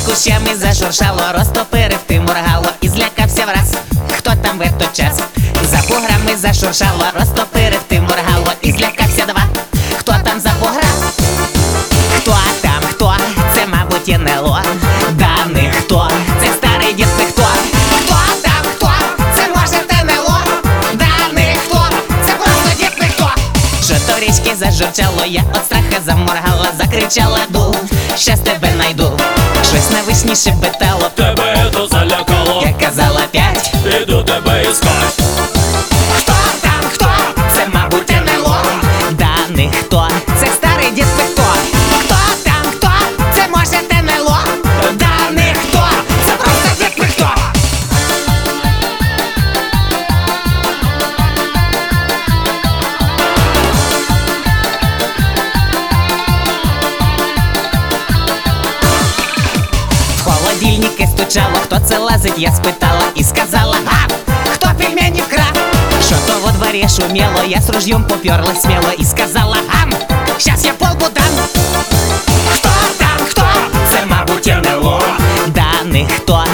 кущами зашуршало, розтопирив ти моргало і злякався враз. Хто там в той час? За буграми зашуршало, розтопирив ти моргало і злякався два. Хто там за бугра? Хто там, хто? Це, мабуть, НЛО. Да ніхто, це старий дід ніхто. Хто там, хто? Це може НЛО. Да ніхто, це просто дід ніхто. Що то в річки зажурчало, я от страха заморгала, закричала ду, щас тебе найду. Щось на вишні шепетало, тебе то залякало, я казала 5, іду тебе іскать. хто там, хто? Це, мабуть, НЛО. Да ніхто, це старий дід ніхто. Хто там, хто? Це може НЛО. Да ніхто, це просто дід ніхто. В холодильнике стучало, хто це лазить, я спитала і сказала: гав, хто пельмені вкрав? Що то во дворі шумело, я з ружьем поперла смело і сказала: гам, щас я полбу дам. Хто там, хто? Це, мабуть, НЛО. Да ніхто,